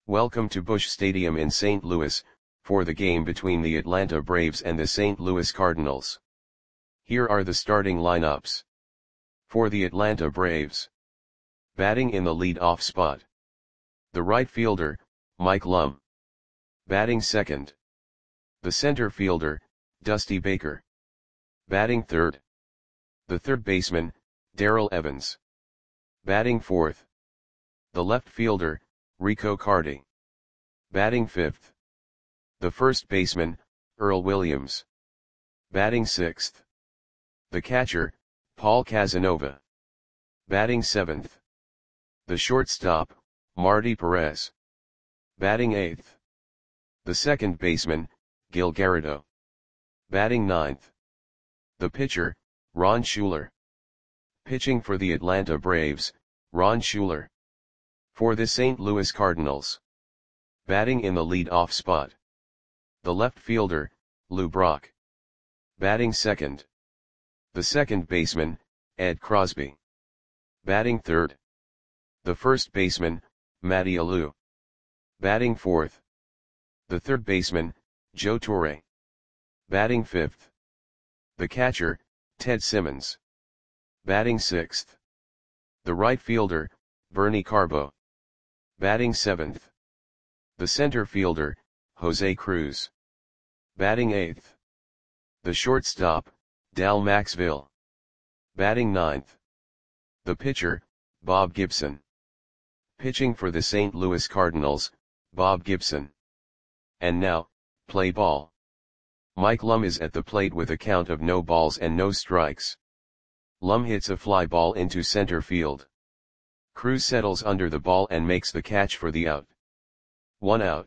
Welcome to Busch Stadium in St. Louis, for the game between the Atlanta Braves and the St. Louis Cardinals. Here are the starting lineups. For the Atlanta Braves. Batting in the lead-off spot. The right fielder, Mike Lum. Batting second. The center fielder, Dusty Baker. Batting third. The third baseman, Darrell Evans. Batting fourth. The left fielder, Rico Carty. Batting fifth. The first baseman, Earl Williams. Batting sixth. The catcher, Paul Casanova. Batting seventh. The shortstop, Marty Perez. Batting eighth. The second baseman, Gil Garrido. Batting ninth. The pitcher, Ron Schueler. Pitching for the Atlanta Braves, Ron Schueler. For the St. Louis Cardinals. Batting in the lead-off spot. The left fielder, Lou Brock. Batting second. The second baseman, Ed Crosby. Batting third. The first baseman, Matty Alou. Batting fourth. The third baseman, Joe Torre. Batting fifth. The catcher, Ted Simmons. Batting sixth. The right fielder, Bernie Carbo. Batting seventh. The center fielder, Jose Cruz. Batting eighth. The shortstop, Dal Maxville. Batting ninth. The pitcher, Bob Gibson. Pitching for the St. Louis Cardinals, Bob Gibson. And now, play ball. Mike Lum is at the plate with a count of no balls and no strikes. Lum hits a fly ball into center field. Cruz settles under the ball and makes the catch for the out. 1 out.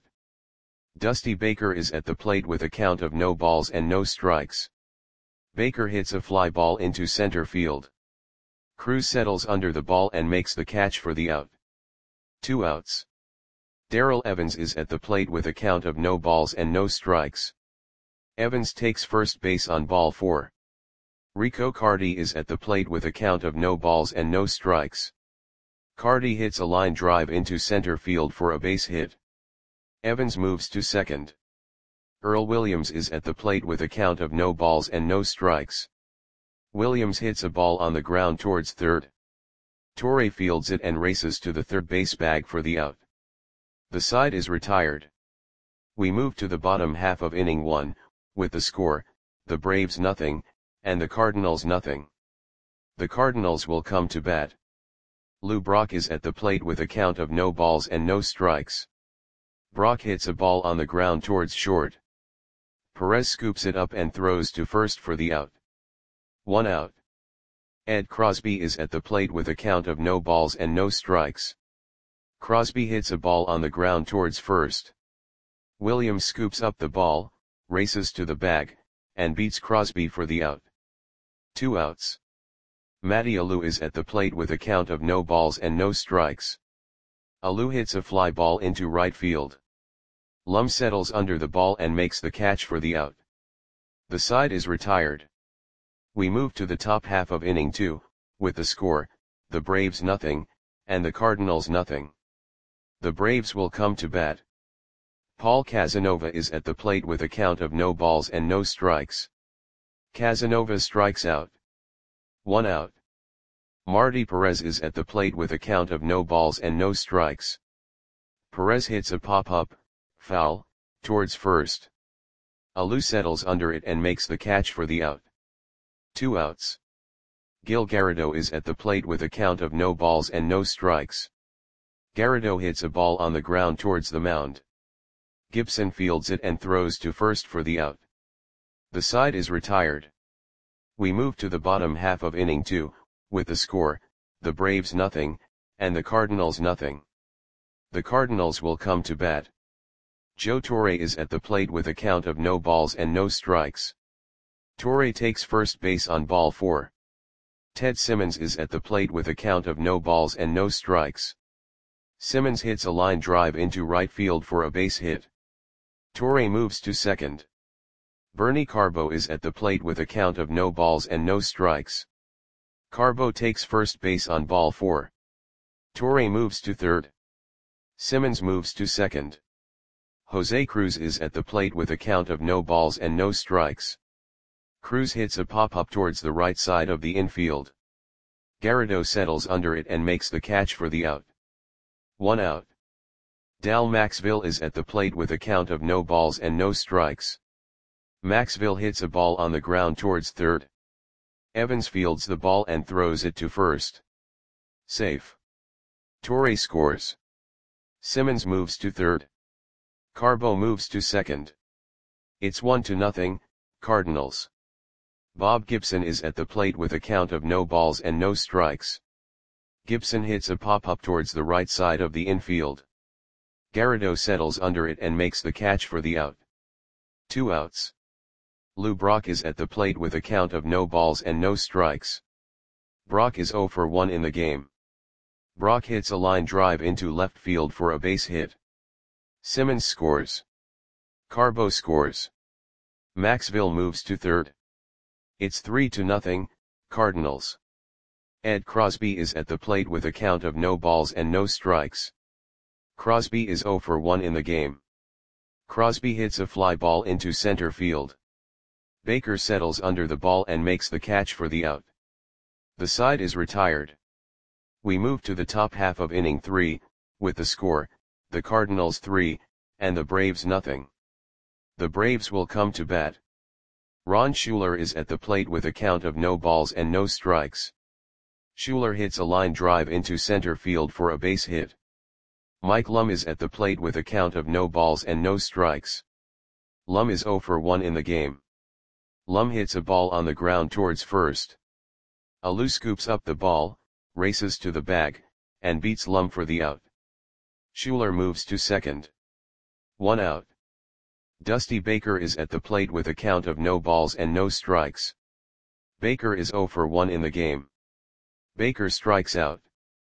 Dusty Baker is at the plate with a count of no balls and no strikes. Baker hits a fly ball into center field. Cruz settles under the ball and makes the catch for the out. 2 outs. Darrell Evans is at the plate with a count of no balls and no strikes. Evans takes first base on ball 4. Rico Carty is at the plate with a count of no balls and no strikes. Carty hits a line drive into center field for a base hit. Evans moves to second. Earl Williams is at the plate with a count of no balls and no strikes. Williams hits a ball on the ground towards third. Torre fields it and races to the third base bag for the out. The side is retired. We move to the bottom half of inning 1, with the score, the Braves nothing, and the Cardinals nothing. The Cardinals will come to bat. Lou Brock is at the plate with a count of no balls and no strikes. Brock hits a ball on the ground towards short. Perez scoops it up and throws to first for the out. 1 out. Ed Crosby is at the plate with a count of no balls and no strikes. Crosby hits a ball on the ground towards first. Williams scoops up the ball, races to the bag, and beats Crosby for the out. 2 outs. Matty Alou is at the plate with a count of no balls and no strikes. Alou hits a fly ball into right field. Lum settles under the ball and makes the catch for the out. The side is retired. We move to the top half of inning 2, with the score, the Braves nothing, and the Cardinals nothing. The Braves will come to bat. Paul Casanova is at the plate with a count of no balls and no strikes. Casanova strikes out. 1 out. Marty Perez is at the plate with a count of no balls and no strikes. Perez hits a pop-up, foul, towards first. Alou settles under it and makes the catch for the out. 2 outs. Gil Garrido is at the plate with a count of no balls and no strikes. Garrido hits a ball on the ground towards the mound. Gibson fields it and throws to first for the out. The side is retired. We move to the bottom half of inning 2, with the score, the Braves nothing, and the Cardinals nothing. The Cardinals will come to bat. Joe Torre is at the plate with a count of no balls and no strikes. Torre takes first base on ball 4. Ted Simmons is at the plate with a count of no balls and no strikes. Simmons hits a line drive into right field for a base hit. Torre moves to second. Bernie Carbo is at the plate with a count of no balls and no strikes. Carbo takes first base on ball 4. Torre moves to third. Simmons moves to second. Jose Cruz is at the plate with a count of no balls and no strikes. Cruz hits a pop-up towards the right side of the infield. Garrido settles under it and makes the catch for the out. 1 out. Dal Maxville is at the plate with a count of no balls and no strikes. Maxville hits a ball on the ground towards third. Evans fields the ball and throws it to first. Safe. Torre scores. Simmons moves to third. Carbo moves to second. It's 1-0, Cardinals. Bob Gibson is at the plate with a count of no balls and no strikes. Gibson hits a pop-up towards the right side of the infield. Garrido settles under it and makes the catch for the out. 2 outs. Lou Brock is at the plate with a count of no balls and no strikes. Brock is 0 for 1 in the game. Brock hits a line drive into left field for a base hit. Simmons scores. Carbo scores. Maxville moves to third. It's 3-0, Cardinals. Ed Crosby is at the plate with a count of no balls and no strikes. Crosby is 0 for 1 in the game. Crosby hits a fly ball into center field. Baker settles under the ball and makes the catch for the out. The side is retired. We move to the top half of inning 3, with the score, the Cardinals 3, and the Braves 0. The Braves will come to bat. Ron Schuler is at the plate with a count of no balls and no strikes. Schuler hits a line drive into center field for a base hit. Mike Lum is at the plate with a count of no balls and no strikes. Lum is 0 for 1 in the game. Lum hits a ball on the ground towards first. Alou scoops up the ball, races to the bag, and beats Lum for the out. Schuler moves to second. 1 out. Dusty Baker is at the plate with a count of no balls and no strikes. Baker is 0 for 1 in the game. Baker strikes out.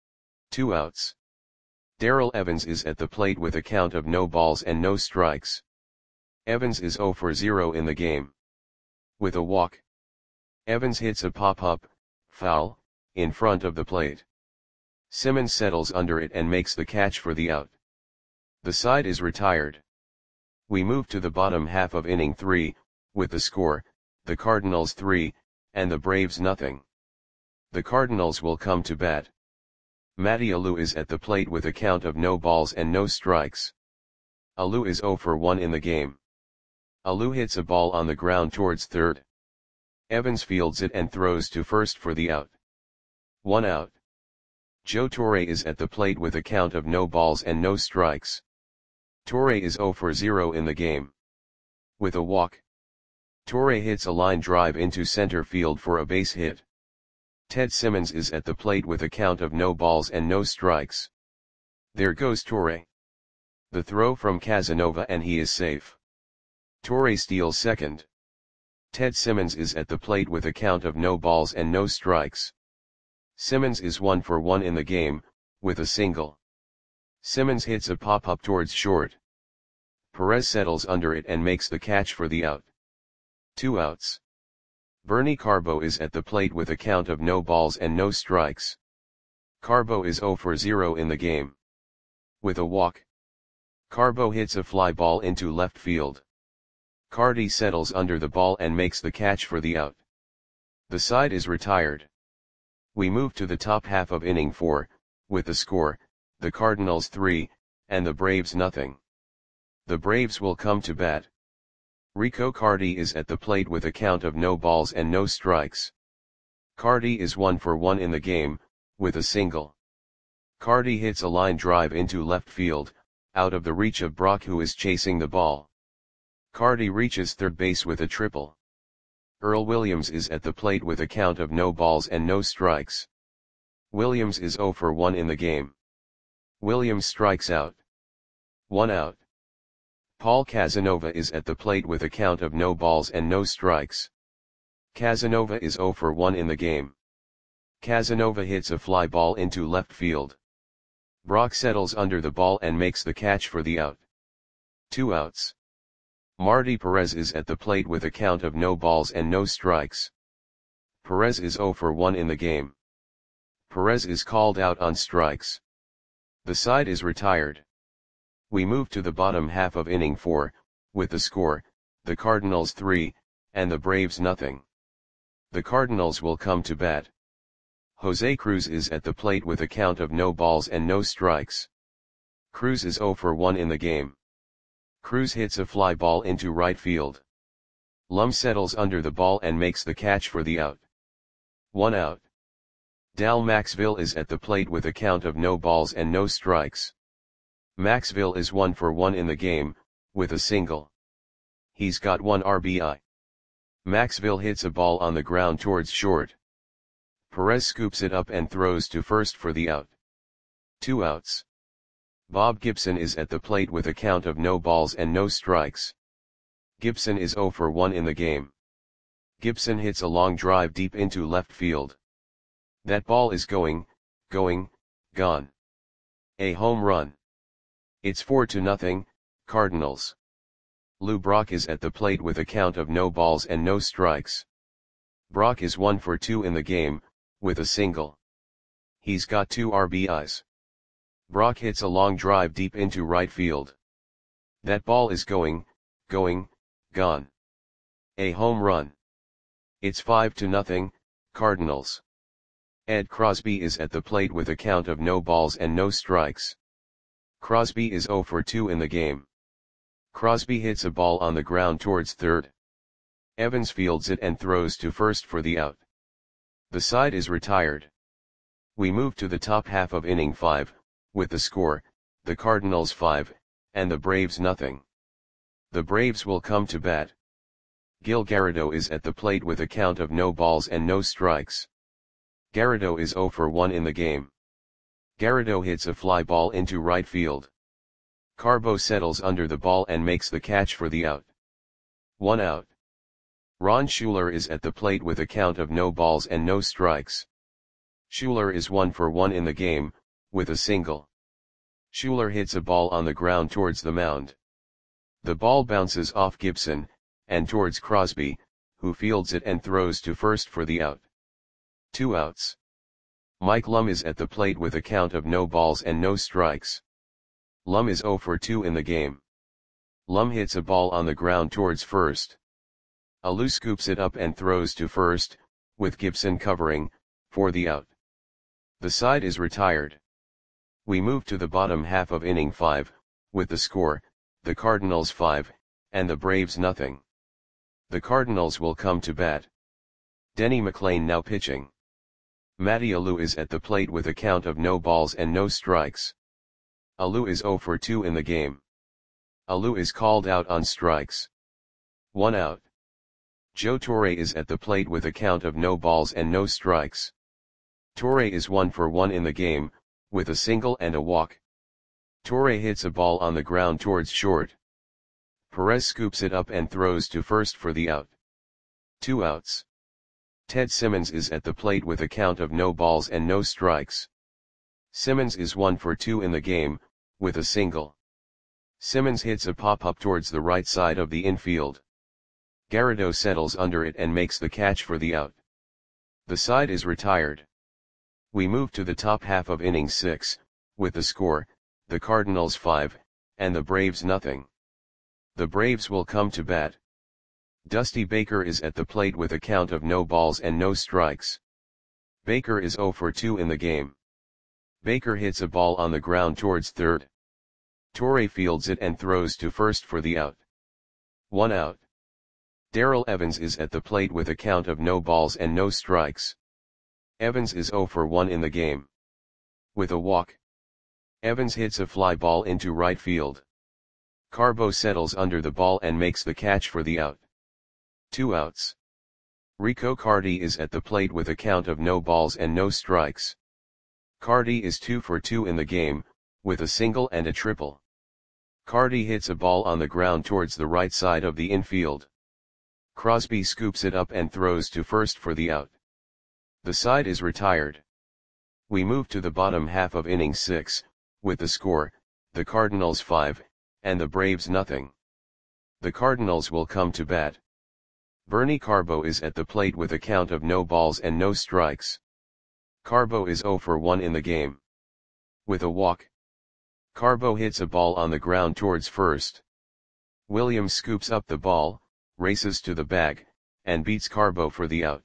2 outs. Darrell Evans is at the plate with a count of no balls and no strikes. Evans is 0 for 0 in the game. With a walk. Evans hits a pop-up, foul, in front of the plate. Simmons settles under it and makes the catch for the out. The side is retired. We move to the bottom half of inning 3, with the score, the Cardinals 3, and the Braves 0. The Cardinals will come to bat. Matty Alou is at the plate with a count of no balls and no strikes. Alou is 0 for 1 in the game. Alou hits a ball on the ground towards third. Evans fields it and throws to first for the out. 1 out. Joe Torre is at the plate with a count of no balls and no strikes. Torre is 0 for 0 in the game. With a walk. Torre hits a line drive into center field for a base hit. Ted Simmons is at the plate with a count of no balls and no strikes. There goes Torre. The throw from Casanova and he is safe. Torre steals second. Ted Simmons is at the plate with a count of no balls and no strikes. Simmons is 1 for 1 in the game, with a single. Simmons hits a pop-up towards short. Perez settles under it and makes the catch for the out. 2 outs. Bernie Carbo is at the plate with a count of no balls and no strikes. Carbo is 0 for 0 in the game. With a walk. Carbo hits a fly ball into left field. Cardi settles under the ball and makes the catch for the out. The side is retired. We move to the top half of inning 4, with the score, the Cardinals 3, and the Braves 0. The Braves will come to bat. Rico Cardi is at the plate with a count of no balls and no strikes. Cardi is 1 for 1 in the game, with a single. Cardi hits a line drive into left field, out of the reach of Brock who is chasing the ball. Cardi reaches third base with a triple. Earl Williams is at the plate with a count of no balls and no strikes. Williams is 0 for 1 in the game. Williams strikes out. 1 out. Paul Casanova is at the plate with a count of no balls and no strikes. Casanova is 0 for 1 in the game. Casanova hits a fly ball into left field. Brock settles under the ball and makes the catch for the out. 2 outs. Marty Perez is at the plate with a count of no balls and no strikes. Perez is 0 for 1 in the game. Perez is called out on strikes. The side is retired. We move to the bottom half of inning 4, with the score, the Cardinals 3, and the Braves nothing. The Cardinals will come to bat. Jose Cruz is at the plate with a count of no balls and no strikes. Cruz is 0 for 1 in the game. Cruz hits a fly ball into right field. Lum settles under the ball and makes the catch for the out. 1 out. Dal Maxville is at the plate with a count of no balls and no strikes. Maxville is 1 for 1 in the game, with a single. He's got 1 RBI. Maxville hits a ball on the ground towards short. Perez scoops it up and throws to first for the out. 2 outs. Bob Gibson is at the plate with a count of no balls and no strikes. Gibson is 0 for 1 in the game. Gibson hits a long drive deep into left field. That ball is going, gone. A home run. It's 4-0, Cardinals. Lou Brock is at the plate with a count of no balls and no strikes. Brock is 1 for 2 in the game, with a single. He's got 2 RBIs. Brock hits a long drive deep into right field. That ball is going, gone. A home run. It's 5-0, Cardinals. Ed Crosby is at the plate with a count of no balls and no strikes. Crosby is 0 for 2 in the game. Crosby hits a ball on the ground towards third. Evans fields it and throws to first for the out. The side is retired. We move to the top half of inning 5, with the score, the Cardinals 5, and the Braves nothing. The Braves will come to bat. Gil Garrido is at the plate with a count of no balls and no strikes. Garrido is 0 for 1 in the game. Garrido hits a fly ball into right field. Carbo settles under the ball and makes the catch for the out. 1 out. Ron Schuler is at the plate with a count of no balls and no strikes. Schuler is 1 for 1 in the game, with a single. Schuler hits a ball on the ground towards the mound. The ball bounces off Gibson, and towards Crosby, who fields it and throws to first for the out. 2 outs. Mike Lum is at the plate with a count of no balls and no strikes. Lum is 0 for 2 in the game. Lum hits a ball on the ground towards first. Alou scoops it up and throws to first, with Gibson covering, for the out. The side is retired. We move to the bottom half of inning 5, with the score, the Cardinals 5, and the Braves nothing. The Cardinals will come to bat. Denny McLain now pitching. Matty Alou is at the plate with a count of no balls and no strikes. Alou is 0 for 2 in the game. Alou is called out on strikes. 1 out. Joe Torre is at the plate with a count of no balls and no strikes. Torre is 1 for 1 in the game, with a single and a walk. Torre hits a ball on the ground towards short. Perez scoops it up and throws to first for the out. 2 outs. Ted Simmons is at the plate with a count of no balls and no strikes. Simmons is 1 for 2 in the game, with a single. Simmons hits a pop-up towards the right side of the infield. Garrido settles under it and makes the catch for the out. The side is retired. We move to the top half of inning 6, with the score, the Cardinals 5, and the Braves nothing. The Braves will come to bat. Dusty Baker is at the plate with a count of no balls and no strikes. Baker is 0 for 2 in the game. Baker hits a ball on the ground towards third. Torre fields it and throws to first for the out. 1 out. Darrell Evans is at the plate with a count of no balls and no strikes. Evans is 0 for 1 in the game. With a walk. Evans hits a fly ball into right field. Carbo settles under the ball and makes the catch for the out. 2 outs. Rico Carty is at the plate with a count of no balls and no strikes. Carty is 2 for 2 in the game, with a single and a triple. Carty hits a ball on the ground towards the right side of the infield. Crosby scoops it up and throws to first for the out. The side is retired. We move to the bottom half of inning 6, with the score, the Cardinals 5, and the Braves nothing. The Cardinals will come to bat. Bernie Carbo is at the plate with a count of no balls and no strikes. Carbo is 0 for 1 in the game. With a walk. Carbo hits a ball on the ground towards first. Williams scoops up the ball, races to the bag, and beats Carbo for the out.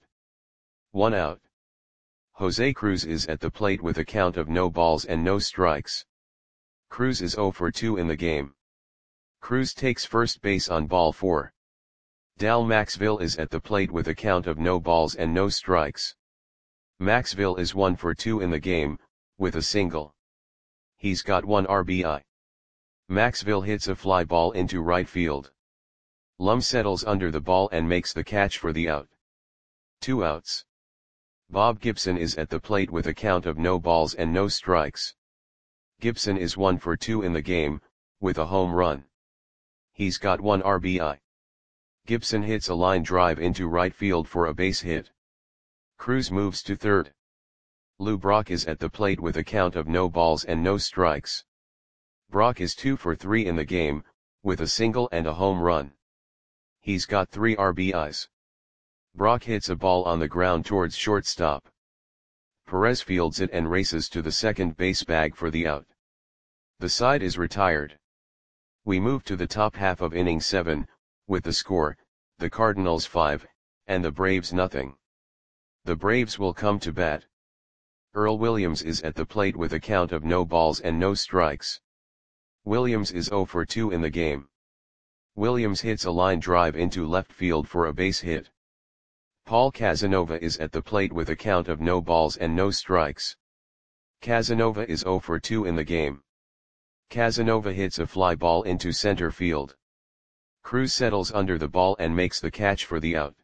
1 out. Jose Cruz is at the plate with a count of no balls and no strikes. Cruz is 0 for 2 in the game. Cruz takes first base on ball 4. Dal Maxville is at the plate with a count of no balls and no strikes. Maxville is 1 for 2 in the game, with a single. He's got 1 RBI. Maxville hits a fly ball into right field. Lum settles under the ball and makes the catch for the out. 2 outs. Bob Gibson is at the plate with a count of no balls and no strikes. Gibson is 1 for 2 in the game, with a home run. He's got 1 RBI. Gibson hits a line drive into right field for a base hit. Cruz moves to third. Lou Brock is at the plate with a count of no balls and no strikes. Brock is 2 for 3 in the game, with a single and a home run. He's got 3 RBIs. Brock hits a ball on the ground towards shortstop. Perez fields it and races to the second base bag for the out. The side is retired. We move to the top half of inning 7, with the score, the Cardinals 5, and the Braves nothing. The Braves will come to bat. Earl Williams is at the plate with a count of no balls and no strikes. Williams is 0 for 2 in the game. Williams hits a line drive into left field for a base hit. Paul Casanova is at the plate with a count of no balls and no strikes. Casanova is 0 for 2 in the game. Casanova hits a fly ball into center field. Cruz settles under the ball and makes the catch for the out.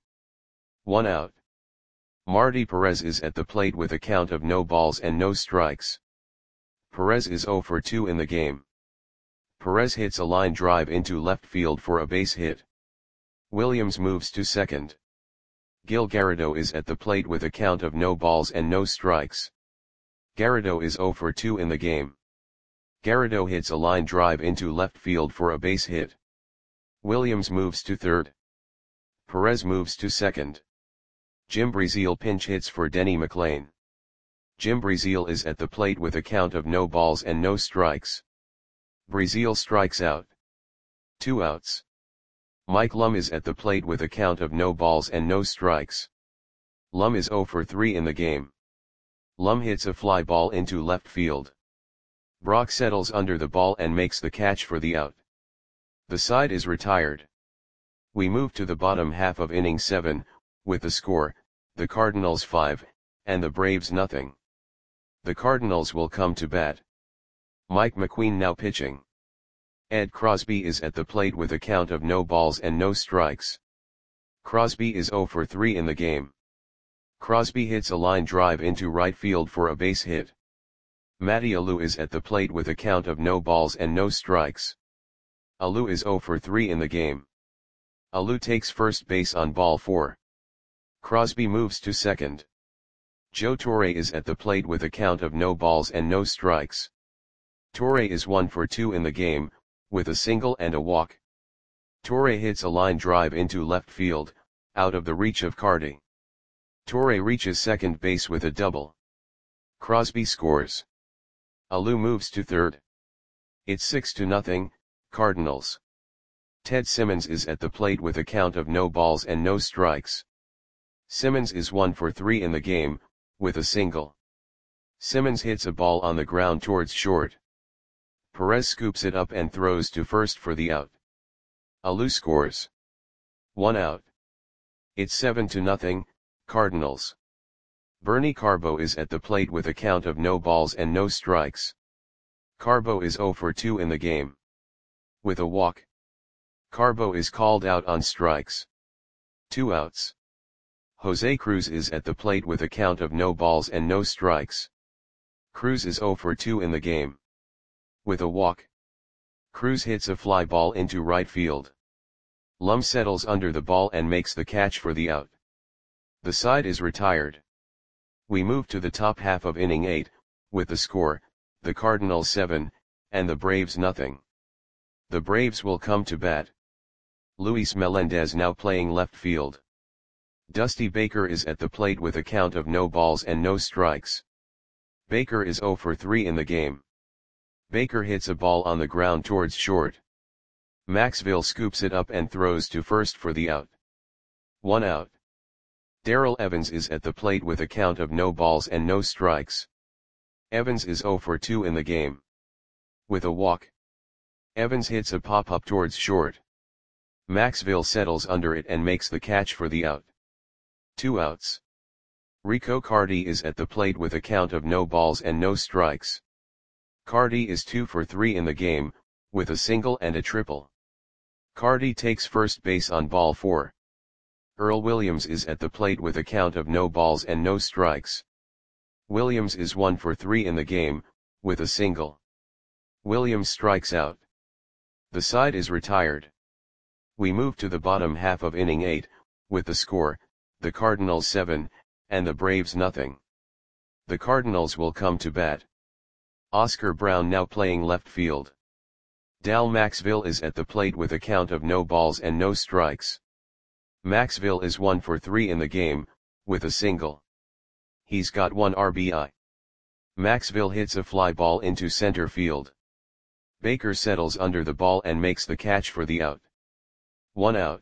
1 out. Marty Perez is at the plate with a count of no balls and no strikes. Perez is 0 for 2 in the game. Perez hits a line drive into left field for a base hit. Williams moves to second. Gil Garrido is at the plate with a count of no balls and no strikes. Garrido is 0 for 2 in the game. Garrido hits a line drive into left field for a base hit. Williams moves to third. Perez moves to second. Jim Breazeal pinch hits for Denny McLain. Jim Breazeal is at the plate with a count of no balls and no strikes. Breazeal strikes out. 2 outs. Mike Lum is at the plate with a count of no balls and no strikes. Lum is 0 for 3 in the game. Lum hits a fly ball into left field. Brock settles under the ball and makes the catch for the out. The side is retired. We move to the bottom half of inning 7, with the score, the Cardinals 5, and the Braves nothing. The Cardinals will come to bat. Mike McQueen now pitching. Ed Crosby is at the plate with a count of no balls and no strikes. Crosby is 0 for 3 in the game. Crosby hits a line drive into right field for a base hit. Matty Alou is at the plate with a count of no balls and no strikes. Alou is 0 for 3 in the game. Alou takes first base on ball 4. Crosby moves to second. Joe Torre is at the plate with a count of no balls and no strikes. Torre is 1 for 2 in the game, with a single and a walk. Torre hits a line drive into left field, out of the reach of Carty. Torre reaches second base with a double. Crosby scores. Alou moves to third. It's 6-0, Cardinals. Ted Simmons is at the plate with a count of no balls and no strikes. Simmons is 1 for 3 in the game, with a single. Simmons hits a ball on the ground towards short. Perez scoops it up and throws to first for the out. Alou scores. 1 out. It's 7-0, Cardinals. Bernie Carbo is at the plate with a count of no balls and no strikes. Carbo is 0 for 2 in the game. With a walk. Carbo is called out on strikes. 2 outs. Jose Cruz is at the plate with a count of no balls and no strikes. Cruz is 0 for 2 in the game. With a walk. Cruz hits a fly ball into right field. Lum settles under the ball and makes the catch for the out. The side is retired. We move to the top half of inning 8, with the score, the Cardinals 7, and the Braves nothing. The Braves will come to bat. Luis Melendez now playing left field. Dusty Baker is at the plate with a count of no balls and no strikes. Baker is 0 for 3 in the game. Baker hits a ball on the ground towards short. Maxville scoops it up and throws to first for the out. 1 out. Darrell Evans is at the plate with a count of no balls and no strikes. Evans is 0 for 2 in the game. With a walk, Evans hits a pop-up towards short. Maxville settles under it and makes the catch for the out. 2 outs. Rico Carty is at the plate with a count of no balls and no strikes. Carty is 2 for 3 in the game, with a single and a triple. Carty takes first base on ball 4. Earl Williams is at the plate with a count of no balls and no strikes. Williams is 1 for 3 in the game, with a single. Williams strikes out. The side is retired. We move to the bottom half of inning 8, with the score, the Cardinals 7, and the Braves nothing. The Cardinals will come to bat. Oscar Brown now playing left field. Dal Maxville is at the plate with a count of no balls and no strikes. Maxville is 1 for 3 in the game, with a single. He's got 1 RBI. Maxville hits a fly ball into center field. Baker settles under the ball and makes the catch for the out. 1 out.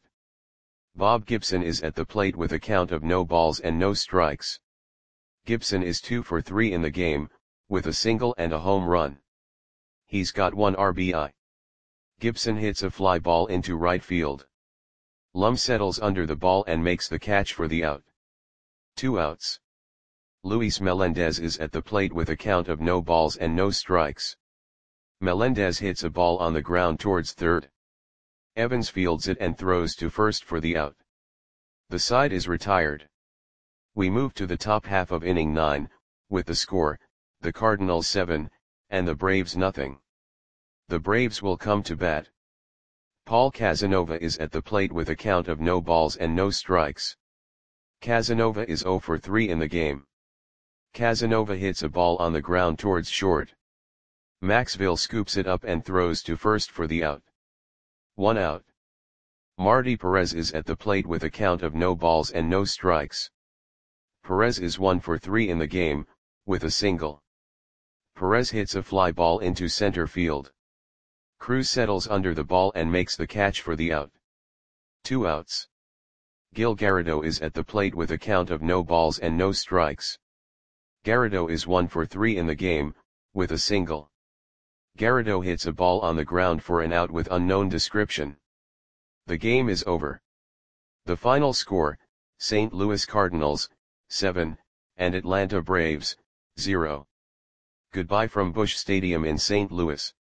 Bob Gibson is at the plate with a count of no balls and no strikes. Gibson is 2 for 3 in the game, with a single and a home run. He's got 1 RBI. Gibson hits a fly ball into right field. Lum settles under the ball and makes the catch for the out. 2 outs. Luis Melendez is at the plate with a count of no balls and no strikes. Melendez hits a ball on the ground towards third. Evans fields it and throws to first for the out. The side is retired. We move to the top half of inning 9, with the score, the Cardinals 7, and the Braves nothing. The Braves will come to bat. Paul Casanova is at the plate with a count of no balls and no strikes. Casanova is 0 for 3 in the game. Casanova hits a ball on the ground towards short. Maxville scoops it up and throws to first for the out. 1 out. Marty Perez is at the plate with a count of no balls and no strikes. Perez is 1 for 3 in the game, with a single. Perez hits a fly ball into center field. Cruz settles under the ball and makes the catch for the out. 2 outs. Gil Garrido is at the plate with a count of no balls and no strikes. Garrido is 1 for 3 in the game, with a single. Garrido hits a ball on the ground for an out with unknown description. The game is over. The final score, St. Louis Cardinals, 7, and Atlanta Braves, 0. Goodbye from Busch Stadium in St. Louis.